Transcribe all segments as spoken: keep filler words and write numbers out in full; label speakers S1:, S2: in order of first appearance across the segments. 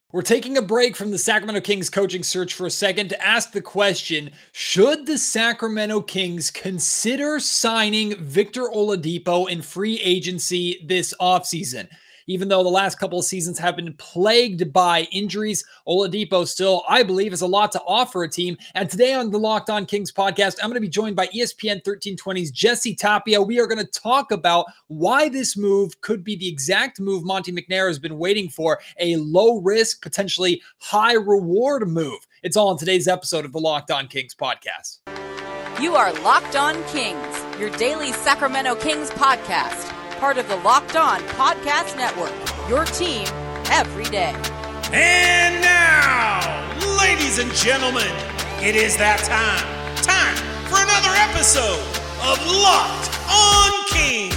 S1: We're taking a break from the Sacramento Kings coaching search for a second to ask the question, should the Sacramento Kings consider signing Victor Oladipo in free agency this offseason? Even though the last couple of seasons have been plagued by injuries, Oladipo still, I believe, has a lot to offer a team. And today on the Locked On Kings podcast, I'm going to be joined by E S P N thirteen twenty's Jesse Tapia. We are going to talk about why this move could be the exact move Monte McNair has been waiting for, a low-risk, potentially high-reward move. It's all in today's episode of the Locked On Kings podcast.
S2: You are Locked On Kings, your daily Sacramento Kings podcast. Part of the Locked On Podcast Network, your team every day.
S3: And now, ladies and gentlemen, it is that time. Time for another episode of Locked On Kings.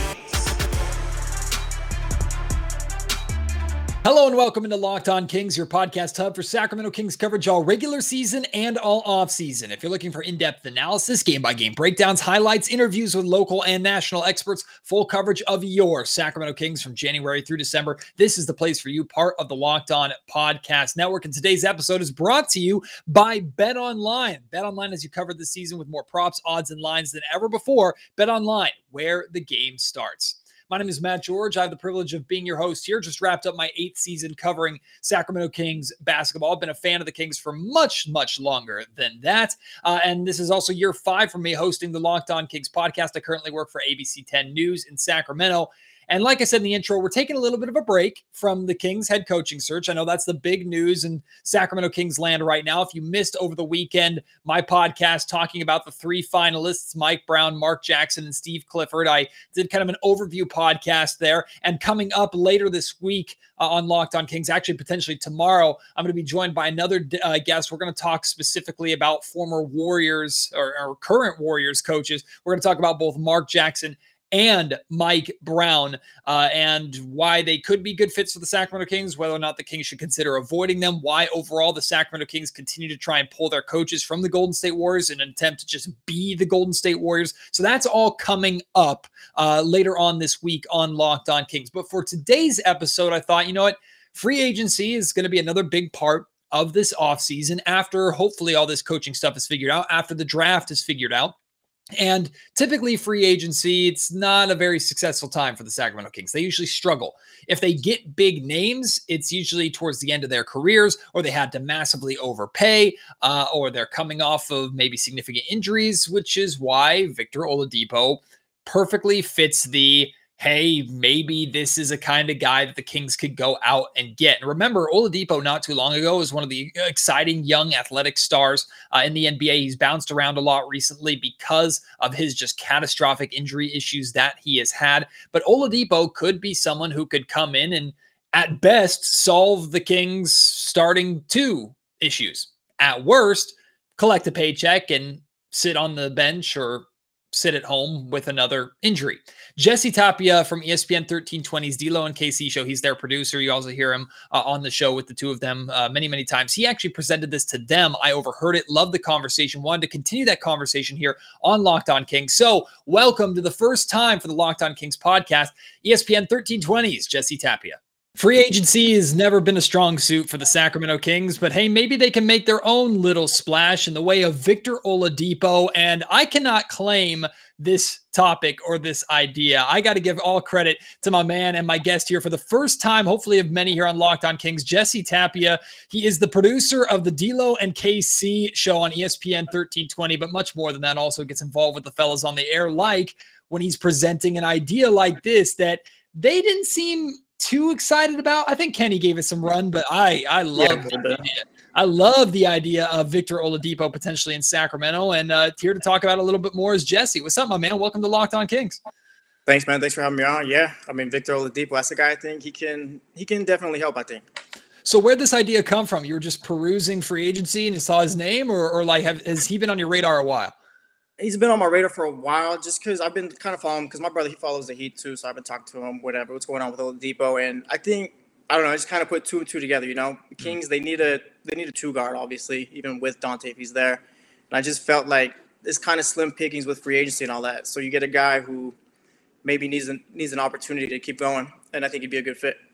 S1: Hello and welcome into Locked On Kings, your podcast hub for Sacramento Kings coverage all regular season and all off season. If you're looking for in-depth analysis, game-by-game breakdowns, highlights, interviews with local and national experts, full coverage of your Sacramento Kings from January through December, this is the place for you, part of the Locked On Podcast Network. And today's episode is brought to you by BetOnline. BetOnline has you covered this season with more props, odds, and lines than ever before. BetOnline, where the game starts. My name is Matt George. I have the privilege of being your host here. Just wrapped up my eighth season covering Sacramento Kings basketball. I've been a fan of the Kings for much, much longer than that. Uh, and this is also year five for me hosting the Locked On Kings podcast. I currently work for A B C ten News in Sacramento. And like I said in the intro, we're taking a little bit of a break from the Kings head coaching search. I know that's the big news in Sacramento Kings land right now. If you missed over the weekend, my podcast talking about the three finalists, Mike Brown, Mark Jackson, and Steve Clifford, I did kind of an overview podcast there. And coming up later this week uh, on Locked On Kings, actually potentially tomorrow, I'm going to be joined by another uh, guest. We're going to talk specifically about former Warriors or, or current Warriors coaches. We're going to talk about both Mark Jackson and Mike Brown, uh, and why they could be good fits for the Sacramento Kings, whether or not the Kings should consider avoiding them, why overall the Sacramento Kings continue to try and pull their coaches from the Golden State Warriors in an attempt to just be the Golden State Warriors. So that's all coming up uh, later on this week on Locked On Kings. But for today's episode, I thought, you know what? Free agency is going to be another big part of this offseason after hopefully all this coaching stuff is figured out, after the draft is figured out. And typically free agency, it's not a very successful time for the Sacramento Kings. They usually struggle. If they get big names, it's usually towards the end of their careers, or they had to massively overpay, uh, or they're coming off of maybe significant injuries, which is why Victor Oladipo perfectly fits the, hey, maybe this is a kind of guy that the Kings could go out and get. And remember, Oladipo not too long ago was one of the exciting young athletic stars uh, in the N B A. He's bounced around a lot recently because of his just catastrophic injury issues that he has had. But Oladipo could be someone who could come in and at best solve the Kings starting two issues. At worst, collect a paycheck and sit on the bench or sit at home with another injury. Jesse Tapia from E S P N thirteen twenty's D-Lo and K C show. He's their producer. You also hear him uh, on the show with the two of them uh, many, many times. He actually presented this to them. I overheard it, loved the conversation, wanted to continue that conversation here on Locked On Kings. So welcome to the first time for the Locked On Kings podcast, E S P N thirteen twenty's Jesse Tapia. Free agency has never been a strong suit for the Sacramento Kings, but hey, maybe they can make their own little splash in the way of Victor Oladipo, and I cannot claim this topic or this idea. I got to give all credit to my man and my guest here for the first time, hopefully of many here on Locked On Kings, Jesse Tapia. He is the producer of the D-Lo and K C show on E S P N thirteen twenty, but much more than that, also gets involved with the fellas on the air, like when he's presenting an idea like this that they didn't seem too excited about. I think Kenny gave it some run, but I I love yeah, the idea. I love the idea of Victor Oladipo potentially in Sacramento, and uh, here to talk about it a little bit more is Jesse. What's up, my man? Welcome to Locked On Kings.
S4: Thanks, man. Thanks for having me on. Yeah, I mean Victor Oladipo, that's a guy I think he can he can definitely help. I think.
S1: So where'd this idea come from? You were just perusing free agency and you saw his name, or or like have, has he been on your radar a while?
S4: He's been on my radar for a while just because I've been kind of following him because my brother, he follows the Heat too. So I've been talking to him, whatever, what's going on with Oladipo. And I think, I don't know, I just kind of put two and two together, you know. The Kings, they need a they need a two guard, obviously, even with Dante if he's there. And I just felt like it's kind of slim pickings with free agency and all that. So you get a guy who maybe needs, a, needs an opportunity to keep going. And I think he'd be a good fit.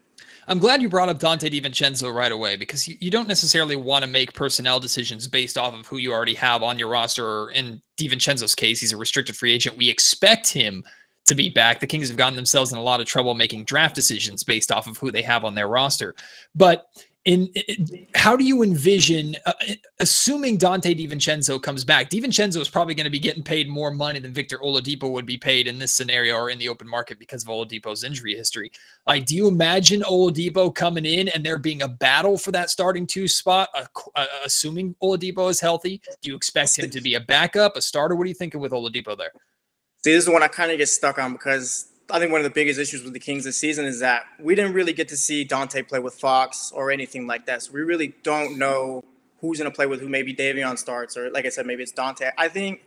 S1: I'm glad you brought up Dante DiVincenzo right away, because you, you don't necessarily want to make personnel decisions based off of who you already have on your roster. Or in DiVincenzo's case, he's a restricted free agent. We expect him to be back. The Kings have gotten themselves in a lot of trouble making draft decisions based off of who they have on their roster. But in, in how do you envision, uh, assuming Dante DiVincenzo comes back? DiVincenzo is probably going to be getting paid more money than Victor Oladipo would be paid in this scenario or in the open market because of Oladipo's injury history. Like, do you imagine Oladipo coming in and there being a battle for that starting two spot, uh, uh, assuming Oladipo is healthy? Do you expect him to be a backup, a starter? What are you thinking with Oladipo there?
S4: See, this is the one I kind of get stuck on, because I think one of the biggest issues with the Kings this season is that we didn't really get to see Dante play with Fox or anything like that. So we really don't know who's going to play with who. Maybe Davion starts, or like I said, maybe it's Dante. I think,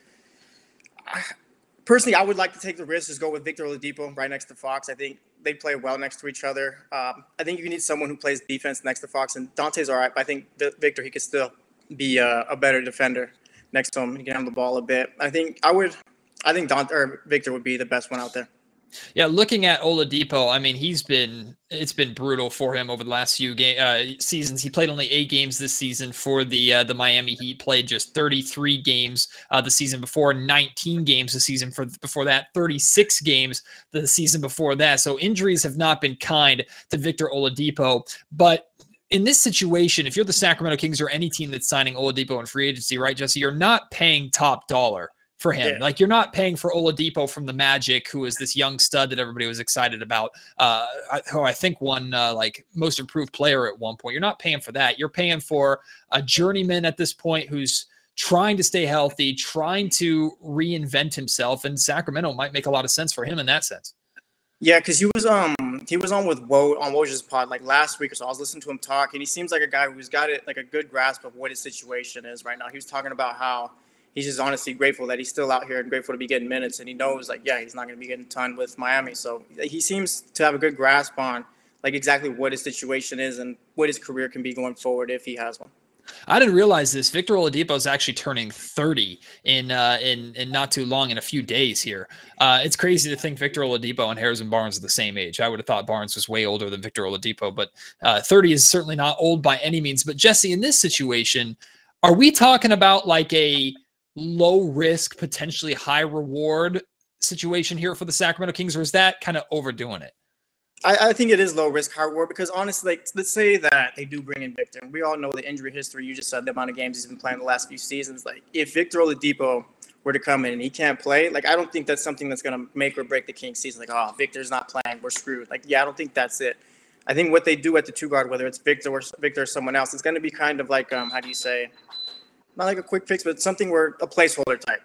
S4: personally, I would like to take the risk, just go with Victor Oladipo right next to Fox. I think they play well next to each other. Um, I think you need someone who plays defense next to Fox, and Dante's all right, but I think Victor, he could still be a, a better defender next to him. He can handle the ball a bit. I think I would – I think Dante or Victor would be the best one out there.
S1: Yeah, looking at Oladipo, I mean, he's been it's been brutal for him over the last few game uh, seasons. He played only eight games this season for the uh, the Miami Heat. Played just thirty-three games uh, the season before, nineteen games the season for before that, thirty-six games the season before that. So injuries have not been kind to Victor Oladipo, but in this situation, if you're the Sacramento Kings or any team that's signing Oladipo in free agency, right, Jesse, you're not paying top dollar for him. Yeah. Like, you're not paying for Oladipo from the Magic, who is this young stud that everybody was excited about, uh, who I think won uh, like most improved player at one point. You're not paying for that. You're paying for a journeyman at this point who's trying to stay healthy, trying to reinvent himself, and Sacramento might make a lot of sense for him in that sense.
S4: Yeah, because he was um he was on with Woj on Woj's pod like last week or so. I was listening to him talk, and he seems like a guy who's got it like a good grasp of what his situation is right now. He was talking about how he's just honestly grateful that he's still out here and grateful to be getting minutes. And he knows, like, yeah, he's not going to be getting a ton with Miami. So he seems to have a good grasp on, like, exactly what his situation is and what his career can be going forward if he has one.
S1: I didn't realize this. Victor Oladipo is actually turning thirty in uh, in in not too long, in a few days here. Uh, it's crazy to think Victor Oladipo and Harrison Barnes are the same age. I would have thought Barnes was way older than Victor Oladipo, but uh, thirty is certainly not old by any means. But Jesse, in this situation, are we talking about like a low risk, potentially high reward situation here for the Sacramento Kings, or is that kind of overdoing it?
S4: I, I think it is low risk, high reward, because honestly, like, let's say that they do bring in Victor. And we all know the injury history. You just said the amount of games he's been playing the last few seasons. Like, if Victor Oladipo were to come in and he can't play, like, I don't think that's something that's going to make or break the Kings season. Like, oh, Victor's not playing, we're screwed. Like, yeah, I don't think that's it. I think what they do at the two guard, whether it's Victor or Victor or someone else, it's going to be kind of like, um, how do you say, not like a quick fix, but something where a placeholder type,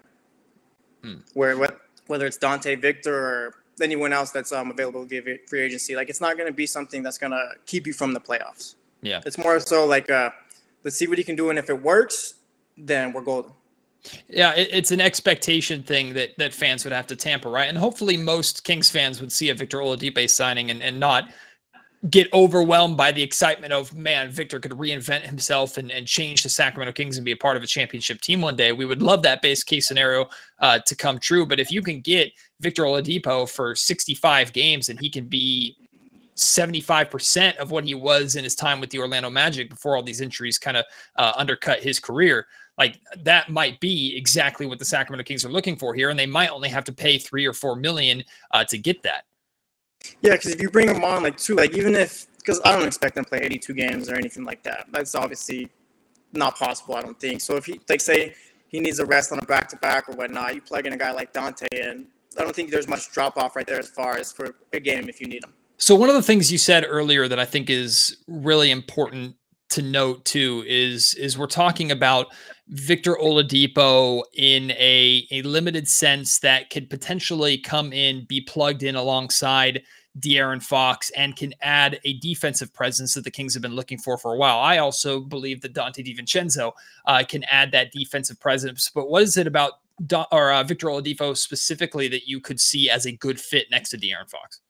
S4: hmm. where what, whether it's Dante, Victor, or anyone else that's um, available to give it free agency, like, it's not going to be something that's going to keep you from the playoffs.
S1: Yeah,
S4: it's more so like, uh, let's see what he can do, and if it works, then we're golden.
S1: Yeah, it, it's an expectation thing that that fans would have to tamper, right? And hopefully most Kings fans would see a Victor Oladipo signing and, and not get overwhelmed by the excitement of, man, Victor could reinvent himself and, and change the Sacramento Kings and be a part of a championship team one day. We would love that base case scenario uh, to come true. But if you can get Victor Oladipo for sixty-five games and he can be seventy-five percent of what he was in his time with the Orlando Magic before all these injuries kind of uh, undercut his career, like, that might be exactly what the Sacramento Kings are looking for here. And they might only have to pay three or four million uh, to get that.
S4: Yeah, because if you bring him on, like, two, like, even if, because I don't expect them to play eighty-two games or anything like that. That's obviously not possible, I don't think. So if he, like, say he needs a rest on a back-to-back or whatnot, you plug in a guy like Dante, and I don't think there's much drop-off right there as far as for a game if you need him. So
S1: one of the things you said earlier that I think is really important to note, too, is, is we're talking about Victor Oladipo in a, a limited sense that could potentially come in, be plugged in alongside De'Aaron Fox, and can add a defensive presence that the Kings have been looking for for a while. I also believe that Dante DiVincenzo uh, can add that defensive presence. But what is it about Do- or uh, Victor Oladipo specifically that you could see as a good fit next to De'Aaron Fox?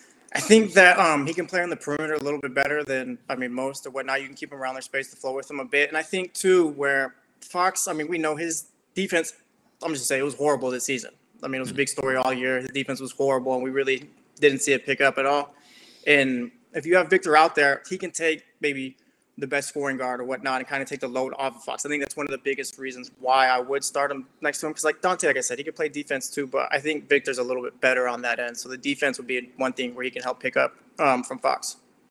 S4: I think that um, he can play on the perimeter a little bit better than, I mean, most or whatnot. You can keep him around their space to flow with him a bit. And I think, too, where Fox, I mean, we know his defense, I'm just going to say, it was horrible this season. I mean, it was a big story all year. His defense was horrible, and we really didn't see it pick up at all. And if you have Victor out there, he can take maybe the best scoring guard or whatnot and kind of take the load off of Fox. I think that's one of the biggest reasons why I would start him next to him. Because like Dante, like I said, he could play defense too, but I think Victor's a little bit better on that end. So the defense would be one thing where he can help pick up um, from Fox.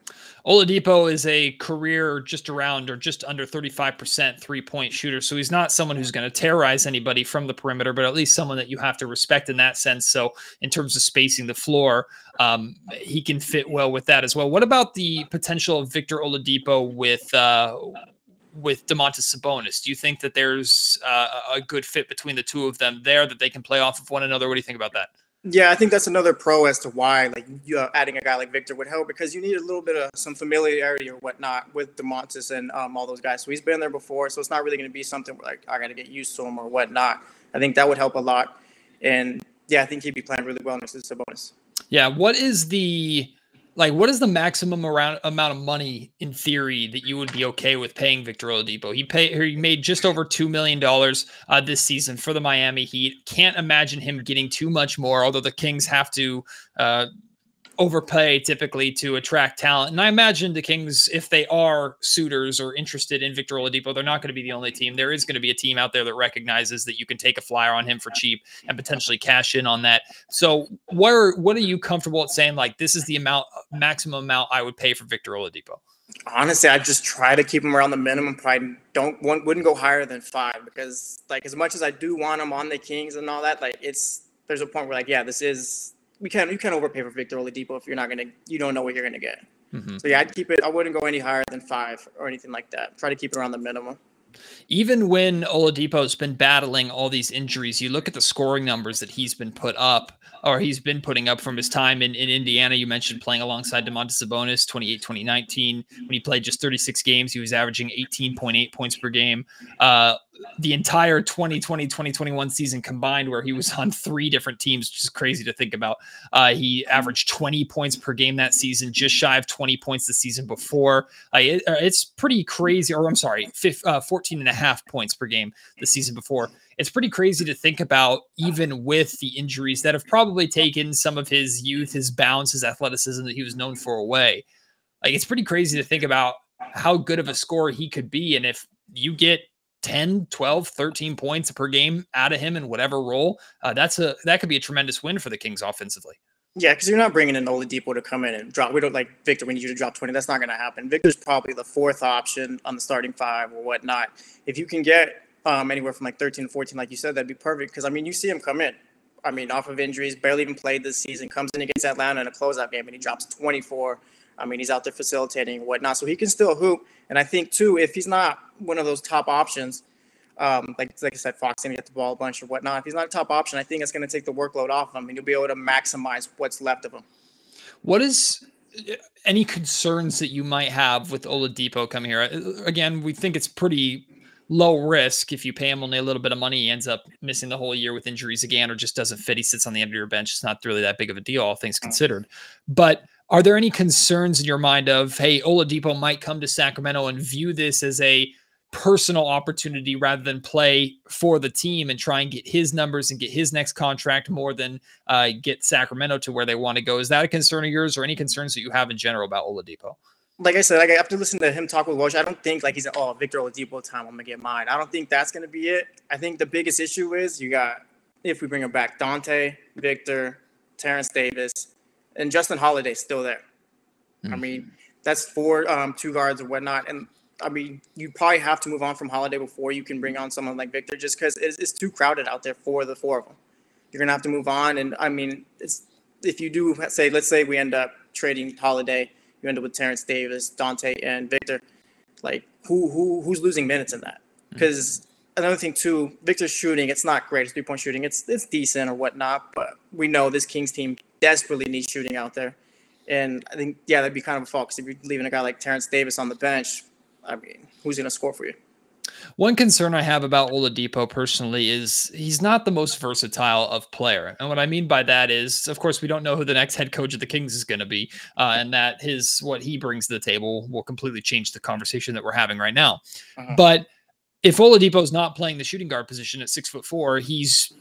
S1: Oladipo is a career just around or just under thirty-five percent three-point shooter. So he's not someone who's going to terrorize anybody from the perimeter, but at least someone that you have to respect in that sense. So in terms of spacing the floor, um, he can fit well with that as well. What about the potential of Victor Oladipo with uh, with Domantas Sabonis? Do you think that there's uh, a good fit between the two of them there, that they can play off of one another? What do you think about that?
S4: Yeah, I think that's another pro as to why like you uh, adding a guy like Victor would help, because you need a little bit of some familiarity or whatnot with Domantas and um, all those guys. So he's been there before, so it's not really going to be something where like I got to get used to him or whatnot. I think that would help a lot, and yeah, I think he'd be playing really well next to Sabonis.
S1: Yeah, what is the like? What is the maximum around amount of money in theory that you would be okay with paying Victor Oladipo? He paid, he made just over two million dollars uh, this season for the Miami Heat. Can't imagine him getting too much more, although the Kings have to uh, overpay typically to attract talent. And I imagine the Kings, if they are suitors or interested in Victor Oladipo, they're not going to be the only team. There is going to be a team out there that recognizes that you can take a flyer on him for cheap and potentially cash in on that. So where, what are you comfortable at saying, like, this is the amount, maximum amount I would pay for Victor Oladipo?
S4: Honestly, I just try to keep him around the minimum. Probably don't want, wouldn't go higher than five, because like as much as I do want him on the Kings and all that, like it's there's a point where like yeah, this is we can't you can't overpay for Victor Oladipo if you're not gonna you don't know what you're gonna get. Mm-hmm. So yeah, I'd keep it. I wouldn't go any higher than five or anything like that. Try to keep it around the minimum.
S1: Even when Oladipo's been battling all these injuries, you look at the scoring numbers that he's been put up, or he's been putting up from his time in, in Indiana. You mentioned playing alongside Domantas Sabonis, twenty-eight, twenty nineteen. When he played just thirty-six games, he was averaging eighteen point eight points per game. Uh, the entire twenty twenty, twenty twenty-one season combined, where he was on three different teams, which is crazy to think about. Uh, he averaged twenty points per game that season, just shy of twenty points the season before. Uh, it, uh, it's pretty crazy, or I'm sorry, fifteen, uh, fourteen and a half points per game the season before. It's pretty crazy to think about, even with the injuries that have probably taken some of his youth, his bounce, his athleticism that he was known for away. Like, it's pretty crazy to think about how good of a scorer he could be. And if you get ten, twelve, thirteen points per game out of him in whatever role, uh, that's a, that could be a tremendous win for the Kings offensively.
S4: Yeah, because you're not bringing in Oladipo to come in and drop. We don't like Victor. We need you to drop twenty. That's not going to happen. Victor's probably the fourth option on the starting five or whatnot. If you can get um, anywhere from like thirteen to fourteen, like you said, that'd be perfect. Because I mean, you see him come in. I mean, off of injuries, barely even played this season. Comes in against Atlanta in a closeout game, and he drops twenty-four. I mean, he's out there facilitating and whatnot, so he can still hoop. And I think too, if he's not one of those top options, um, like like I said, Fox didn't get the ball a bunch or whatnot. If he's not a top option, I think it's going to take the workload off him, and you'll be able to maximize what's left of him.
S1: What is any concerns that you might have with Oladipo coming here? Again, we think it's pretty low risk. If you pay him only a little bit of money, he ends up missing the whole year with injuries again, or just doesn't fit. He sits on the end of your bench. It's not really that big of a deal, all things considered. But are there any concerns in your mind of, hey, Oladipo might come to Sacramento and view this as a personal opportunity rather than play for the team and try and get his numbers and get his next contract more than uh, get Sacramento to where they want to go? Is that a concern of yours, or any concerns that you have in general about Oladipo?
S4: Like I said, like after listening to him talk with Woj, I don't think like he's oh Victor Oladipo time, I'm gonna get mine. I don't think that's gonna be it. I think the biggest issue is you got, if we bring him back, Dante, Victor, Terrence Davis, and Justin Holiday still there. Mm-hmm. I mean, that's four um, two guards or whatnot, and I mean, you probably have to move on from Holiday before you can bring on someone like Victor, just because it's, it's too crowded out there for the four of them. You're gonna have to move on, and I mean, it's if you do say, let's say we end up trading Holiday. You end up with Terrence Davis, Dante, and Victor. Like, who who who's losing minutes in that? Because mm-hmm. another thing too, Victor's shooting, it's not great. It's three point shooting. It's it's decent or whatnot, but we know this Kings team desperately needs shooting out there. And I think yeah, that'd be kind of a fault, because if you're leaving a guy like Terrence Davis on the bench, I mean, who's gonna score for you?
S1: One concern I have about Oladipo personally is he's not the most versatile of player. And what I mean by that is, of course, we don't know who the next head coach of the Kings is going to be, uh, and that his what he brings to the table will completely change the conversation that we're having right now. Uh-huh. But if Oladipo is not playing the shooting guard position at six foot four, he's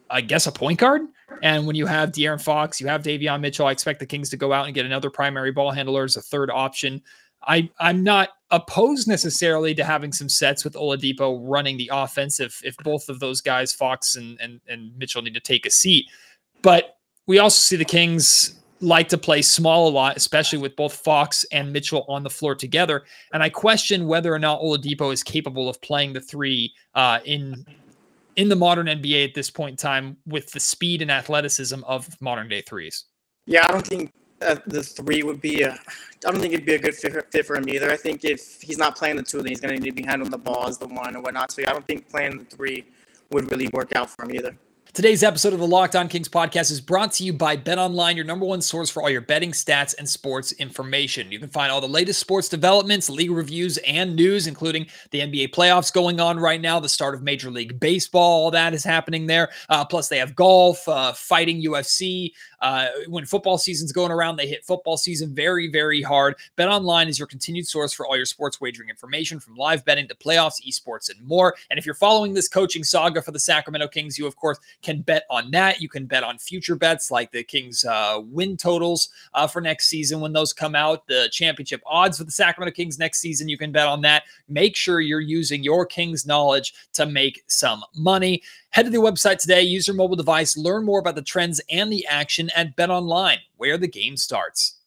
S1: I guess, a point guard. And when you have De'Aaron Fox, you have Davion Mitchell, I expect the Kings to go out and get another primary ball handler as a third option. I, I'm not opposed necessarily to having some sets with Oladipo running the offense if, if both of those guys, Fox and, and, and Mitchell, need to take a seat. But we also see the Kings like to play small a lot, especially with both Fox and Mitchell on the floor together. And I question whether or not Oladipo is capable of playing the three uh, in in the modern N B A at this point in time with the speed and athleticism of modern day threes.
S4: Yeah, I don't think uh, the three would be a, I don't think it'd be a good fit, fit for him either. I think if he's not playing the two, then he's going to need to be handling the ball as the one and whatnot. So I don't think playing the three would really work out for him either.
S1: Today's episode of the Locked On Kings podcast is brought to you by BetOnline, your number one source for all your betting stats and sports information. You can find all the latest sports developments, league reviews, and news, including the N B A playoffs going on right now, the start of Major League Baseball, all that is happening there. Uh, plus, they have golf, uh, fighting, U F C. Uh, when football season's going around, they hit football season very, very hard. BetOnline is your continued source for all your sports wagering information, from live betting to playoffs, esports, and more. And if you're following this coaching saga for the Sacramento Kings, you, of course, can bet on that. You can bet on future bets like the Kings uh, win totals uh, for next season when those come out, the championship odds for the Sacramento Kings next season. You can bet on that. Make sure you're using your Kings knowledge to make some money. Head to the website today, use your mobile device, learn more about the trends and the action at BetOnline, where the game starts.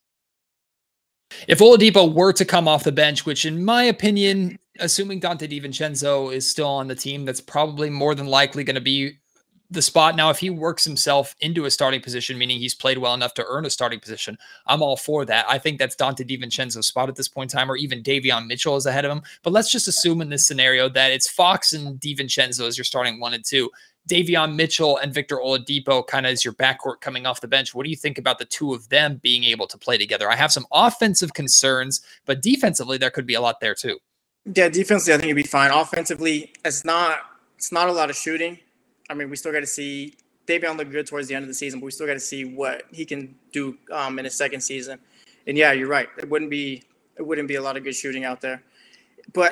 S1: If Oladipo were to come off the bench, which in my opinion, assuming Donte DiVincenzo is still on the team, that's probably more than likely going to be the spot. Now, if he works himself into a starting position, meaning he's played well enough to earn a starting position, I'm all for that. I think that's Donte DiVincenzo's spot at this point in time, or even Davion Mitchell is ahead of him. But let's just assume in this scenario that it's Fox and DiVincenzo as your starting one and two. Davion Mitchell and Victor Oladipo kind of as your backcourt coming off the bench. What do you think about the two of them being able to play together? I have some offensive concerns, but defensively, there could be a lot there too.
S4: Yeah, defensively, I think it'd be fine. Offensively, it's not it's not a lot of shooting. I mean, we still got to see Davion look good towards the end of the season, but we still got to see what he can do um, in his second season. And yeah, you're right. It wouldn't be it wouldn't be a lot of good shooting out there. But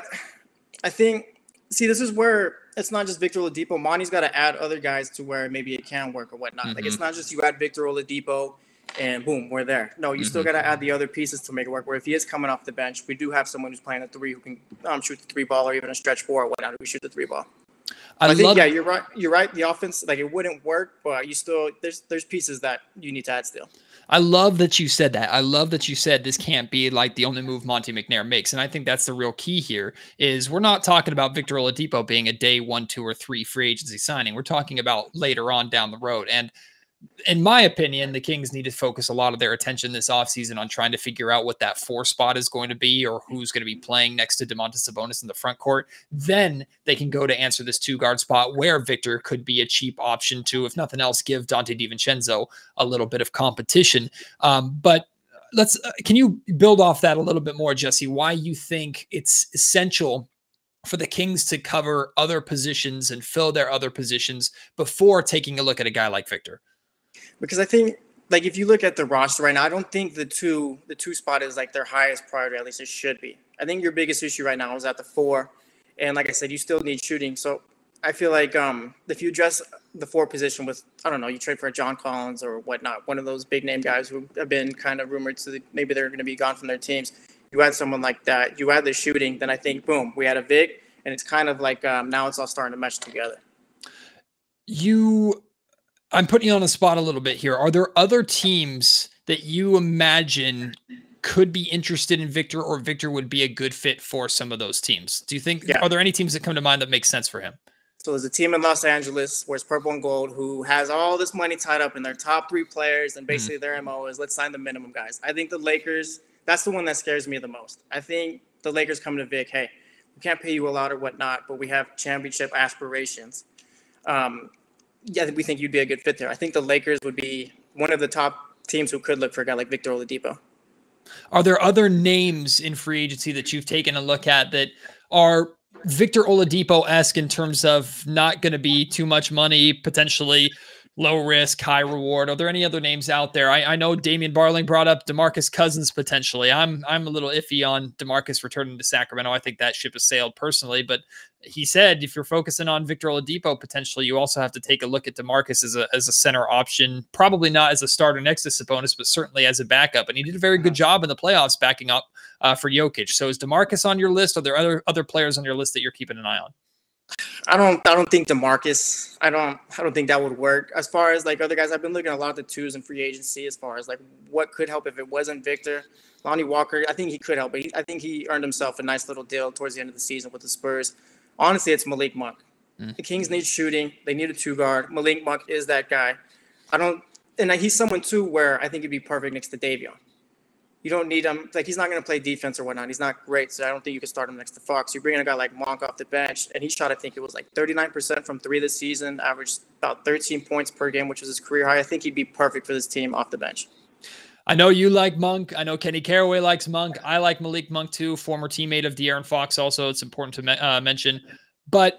S4: I think, see, this is where it's not just Victor Oladipo. Monty's got to add other guys to where maybe it can work or whatnot. Mm-hmm. Like, it's not just you add Victor Oladipo and boom, we're there. No, you mm-hmm. still got to add the other pieces to make it work. Where if he is coming off the bench, we do have someone who's playing a three who can um, shoot the three ball or even a stretch four or whatnot. We shoot the three ball. I, I think, love, yeah, you're right. You're right. The offense, like, it wouldn't work, but you still there's there's pieces that you need to add still.
S1: I love that you said that. I love that you said this can't be like the only move Monte McNair makes. And I think that's the real key here is we're not talking about Victor Oladipo being a day one, two, or three free agency signing. We're talking about later on down the road. And in my opinion, the Kings need to focus a lot of their attention this offseason on trying to figure out what that four spot is going to be or who's going to be playing next to Domantas Sabonis in the front court. Then they can go to answer this two-guard spot where Victor could be a cheap option to, if nothing else, give Donte DiVincenzo a little bit of competition. Um, but let's uh, can you build off that a little bit more, Jesse, why you think it's essential for the Kings to cover other positions and fill their other positions before taking a look at a guy like Victor?
S4: Because I think, like, if you look at the roster right now, I don't think the two the two spot is like their highest priority. At least it should be. I think your biggest issue right now is at the four, and like I said, you still need shooting. So I feel like um, if you address the four position with, I don't know, you trade for a John Collins or whatnot, one of those big name guys who have been kind of rumored to the, maybe they're going to be gone from their teams. You add someone like that, you add the shooting, then I think boom, we had a Vig, and it's kind of like um, now it's all starting to mesh together.
S1: You. I'm putting you on the spot a little bit here. Are there other teams that you imagine could be interested in Victor, or Victor would be a good fit for some of those teams? Do you think, yeah. Are there any teams that come to mind that make sense for him?
S4: So there's a team in Los Angeles where it's purple and gold who has all this money tied up in their top three players. And basically mm-hmm. their M O is let's sign the minimum guys. I think the Lakers, that's the one that scares me the most. I think the Lakers come to Vic, hey, we can't pay you a lot or whatnot, but we have championship aspirations. Um, Yeah, we think you'd be a good fit there. I think the Lakers would be one of the top teams who could look for a guy like Victor Oladipo.
S1: Are there other names in free agency that you've taken a look at that are Victor Oladipo-esque in terms of not going to be too much money, potentially low risk, high reward. Are there any other names out there? I, I know Damian Barling brought up DeMarcus Cousins potentially. I'm I'm a little iffy on DeMarcus returning to Sacramento. I think that ship has sailed personally, but he said if you're focusing on Victor Oladipo potentially, you also have to take a look at DeMarcus as a as a center option. Probably not as a starter next to Sabonis, but certainly as a backup. And he did a very good job in the playoffs backing up uh, for Jokic. So is DeMarcus on your list? Are there other other players on your list that you're keeping an eye on?
S4: I don't I don't think DeMarcus, I don't I don't think that would work. As far as like other guys, I've been looking at a lot of the twos in free agency as far as like what could help if it wasn't Victor. Lonnie Walker, I think he could help, but he, I think he earned himself a nice little deal towards the end of the season with the Spurs. Honestly, it's Malik Monk. Mm. The Kings need shooting. They need a two guard. Malik Monk is that guy. I don't and he's someone too where I think he'd be perfect next to Davion. You don't need him. Like, he's not going to play defense or whatnot. He's not great, so I don't think you can start him next to Fox. You bring in a guy like Monk off the bench, and he shot, I think it was like thirty-nine percent from three this season, averaged about thirteen points per game, which was his career high. I think he'd be perfect for this team off the bench.
S1: I know you like Monk. I know Kenny Caraway likes Monk. I like Malik Monk too, former teammate of De'Aaron Fox also. It's important to me- uh, mention. But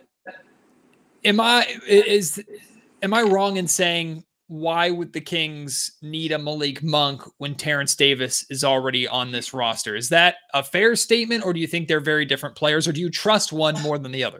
S1: am I is am I wrong in saying why would the Kings need a Malik Monk when Terrence Davis is already on this roster? Is that a fair statement, or do you think they're very different players, or do you trust one more than the other?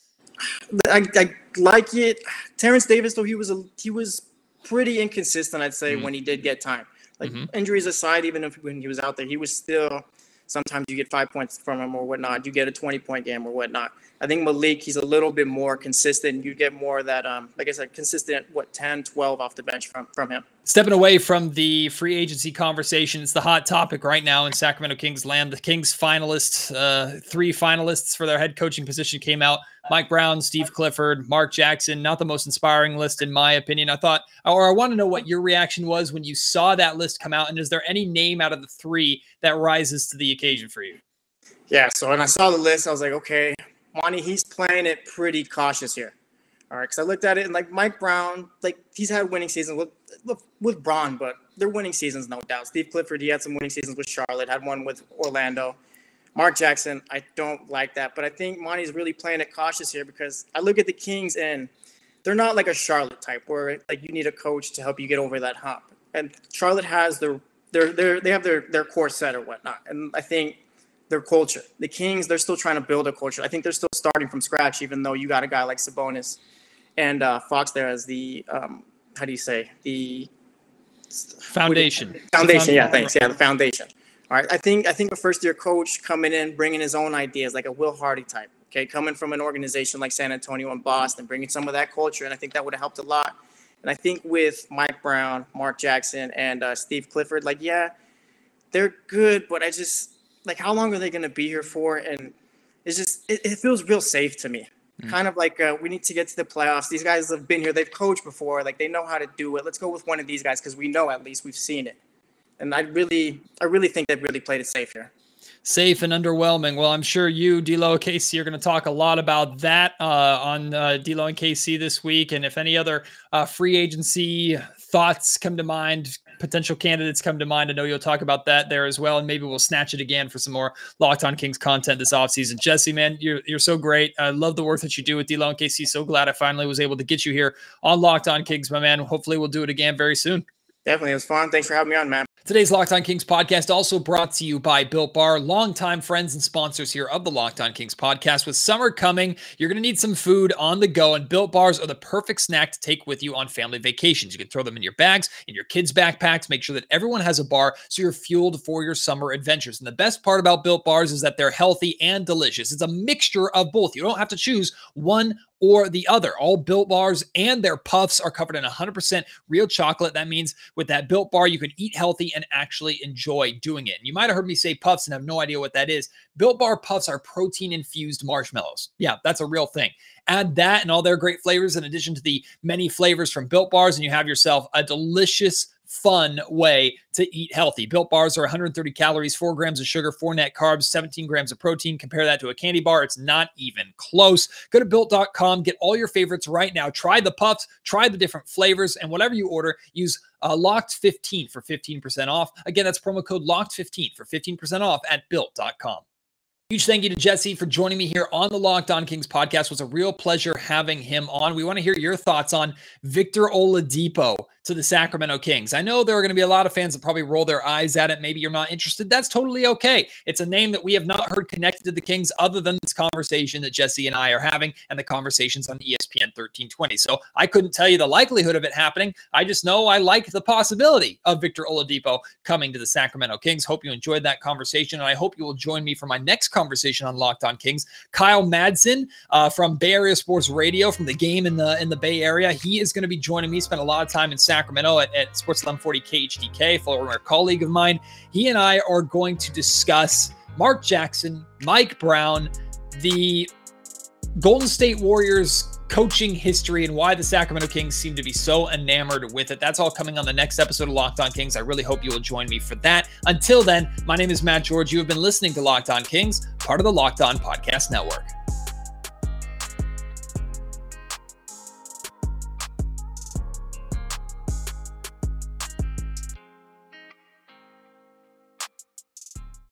S4: I, I like it. Terrence Davis, though, he was a, he was pretty inconsistent, I'd say, mm-hmm. when he did get time. Like, mm-hmm. injuries aside, even if when he was out there, he was still – sometimes you get five points from him or whatnot. You get a twenty-point game or whatnot. I think Malik, he's a little bit more consistent. You get more of that, um, like I said, consistent, what, ten, twelve off the bench from, from him.
S1: Stepping away from the free agency conversation, it's the hot topic right now in Sacramento Kings land. The Kings finalists, uh, three finalists for their head coaching position came out. Mike Brown, Steve Clifford, Mark Jackson. Not the most inspiring list, in my opinion. I thought, or I want to know what your reaction was when you saw that list come out, and is there any name out of the three that rises to the occasion for you?
S4: Yeah, so when I saw the list, I was like, okay, Monty, he's playing it pretty cautious here. All right, because I looked at it, and like Mike Brown, like he's had winning seasons with, with with Braun, but they're winning seasons, no doubt. Steve Clifford, he had some winning seasons with Charlotte, had one with Orlando. Mark Jackson, I don't like that, but I think Monty's really playing it cautious here because I look at the Kings, and they're not like a Charlotte type where like you need a coach to help you get over that hump. And Charlotte has their their their they have their their core set or whatnot, and I think their culture. The Kings, they're still trying to build a culture. I think they're still starting from scratch, even though you got a guy like Sabonis and uh, Fox there as the, um, how do you say, the
S1: foundation.
S4: Foundation, yeah, thanks. Yeah, the foundation. All right, I think I think a first-year coach coming in, bringing his own ideas, like a Will Hardy type, okay, coming from an organization like San Antonio and Boston, bringing some of that culture, and I think that would have helped a lot. And I think with Mike Brown, Mark Jackson, and uh, Steve Clifford, like, yeah, they're good, but I just – like, how long are they going to be here for? And it's just, it, it feels real safe to me. Mm. Kind of like uh, we need to get to the playoffs. These guys have been here. They've coached before. Like, they know how to do it. Let's go with one of these guys because we know at least we've seen it. And I really, I really think they've really played it safe here.
S1: Safe and underwhelming. Well, I'm sure you, D'Lo and K C, are going to talk a lot about that uh, on uh, D'Lo and K C this week. And if any other uh, free agency thoughts come to mind, potential candidates come to mind, I know you'll talk about that there as well. And maybe we'll snatch it again for some more Locked On Kings content this offseason. Jesse, man, you're, you're so great. I love the work that you do with D'Lo and K C. So glad I finally was able to get you here on Locked On Kings, my man. Hopefully we'll do it again very soon.
S4: Definitely. It was fun. Thanks for having me on, man.
S1: Today's Locked On Kings podcast also brought to you by Built Bar, longtime friends and sponsors here of the Locked On Kings podcast. With summer coming, you're going to need some food on the go, and Built Bars are the perfect snack to take with you on family vacations. You can throw them in your bags, in your kids' backpacks, make sure that everyone has a bar so you're fueled for your summer adventures. And the best part about Built Bars is that they're healthy and delicious. It's a mixture of both. You don't have to choose one or the other. All Built Bars and their puffs are covered in one hundred percent real chocolate. That means with that Built Bar, you can eat healthy and actually enjoy doing it. And you might have heard me say puffs and have no idea what that is. Built Bar puffs are protein-infused marshmallows. Yeah, that's a real thing. Add that and all their great flavors in addition to the many flavors from Built Bars, and you have yourself a delicious, fun way to eat healthy. Built Bars are one hundred thirty calories, four grams of sugar, four net carbs, seventeen grams of protein. Compare that to a candy bar. It's not even close. Go to built dot com. Get all your favorites right now. Try the puffs, try the different flavors, and whatever you order, use uh, locked fifteen for fifteen percent off. Again, that's promo code locked fifteen for fifteen percent off at built dot com. Huge thank you to Jesse for joining me here on the Locked On Kings podcast. It was a real pleasure having him on. We want to hear your thoughts on Victor Oladipo to the Sacramento Kings. I know there are going to be a lot of fans that probably roll their eyes at it. Maybe you're not interested. That's totally okay. It's a name that we have not heard connected to the Kings other than this conversation that Jesse and I are having and the conversations on E S P N thirteen twenty. So I couldn't tell you the likelihood of it happening. I just know I like the possibility of Victor Oladipo coming to the Sacramento Kings. Hope you enjoyed that conversation, and I hope you will join me for my next conversation on Locked On Kings. Kyle Madsen uh, from Bay Area Sports Radio, from the game in the in the Bay Area. He is going to be joining me. Spent a lot of time in Sacramento at, at Sports eleven forty K H D K, former colleague of mine. He and I are going to discuss Mark Jackson, Mike Brown, the Golden State Warriors coaching history, and why the Sacramento Kings seem to be so enamored with it. That's all coming on the next episode of Locked On Kings. I really hope you will join me for that. Until then, my name is Matt George. You have been listening to Locked On Kings, part of the Locked On Podcast Network.